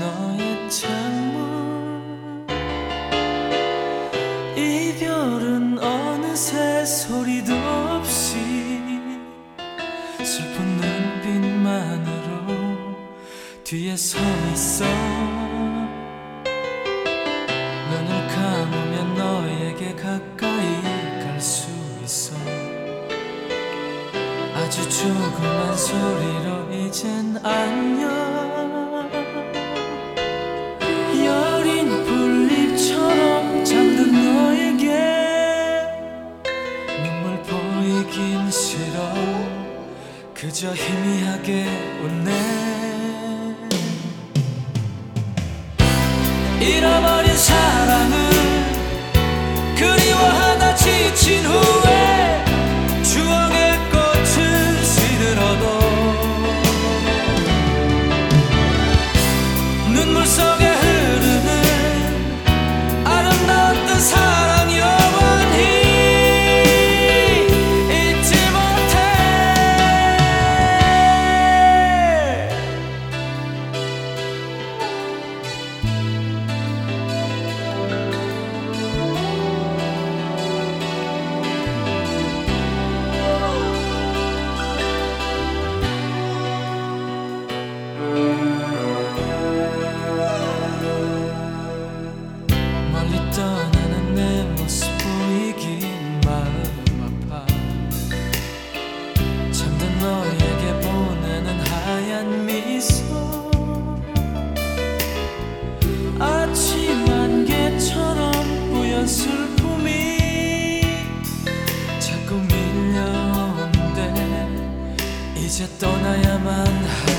너의 창문. 이별은 어느새 소리도 없이 슬픈 눈빛만으로 뒤에 서 있어. 눈을 감으면 너에게 가까이 갈 수 있어. 아주 조그만 소리로 이젠 안녕. 여린 풀잎처럼 잠든 너에게 눈물 보이긴 싫어. 그저 희미하게 웃네. 잃어버린 사랑을 그리워하다 지친 후에 추억의 꽃은 시들어도 눈물 속에 흐르는 아름다웠던 사랑 영원히 잊지 못해. 멀리 떠나는 내 모습 보이긴 마음 아파. 잠든 너에게 보내는 하얀 미소. 아침 안개처럼 뿌연 슬픔이 자꾸 밀려오는데 이제 떠나야만 할